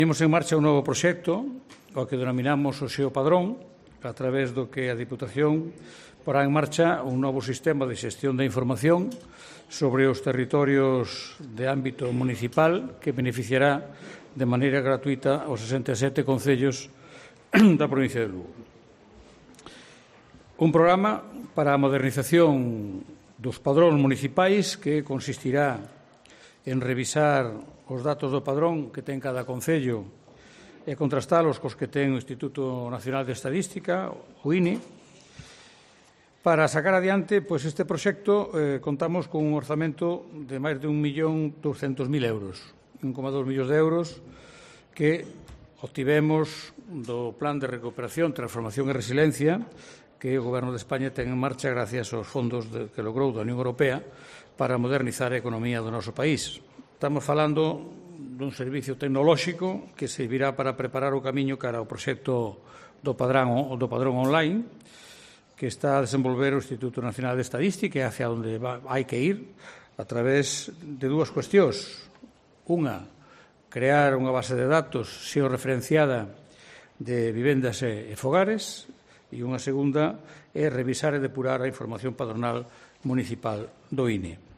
Temos en marcha un novo proxecto, o que denominamos o Xeo Padrón, a través do que a Diputación porá en marcha un novo sistema de xestión da información sobre os territorios de ámbito municipal que beneficiará de maneira gratuita aos 67 concellos da provincia de Lugo. Un programa para a modernización dos padróns municipais que consistirá en revisar os datos do padrón que ten cada concello e contrastalos cos que ten o Instituto Nacional de Estadística, o INE. Para sacar adiante este proxecto contamos con un orzamento de máis de 1.200.000 euros, 1,2 millóns de euros que obtivemos do Plan de Recuperación, Transformación e Resiliencia que o Goberno de España ten en marcha gracias aos fondos que logrou da Unión Europea para modernizar a economía do noso país. Estamos falando dun servicio tecnolóxico que servirá para preparar o camiño cara ao proxecto do padrón online que está a desenvolver o Instituto Nacional de Estadística e hacia onde hai que ir a través de dúas cuestións. Unha, crear unha base de datos xeorreferenciada de vivendas e fogares e unha segunda é revisar e depurar a información padronal municipal do INE.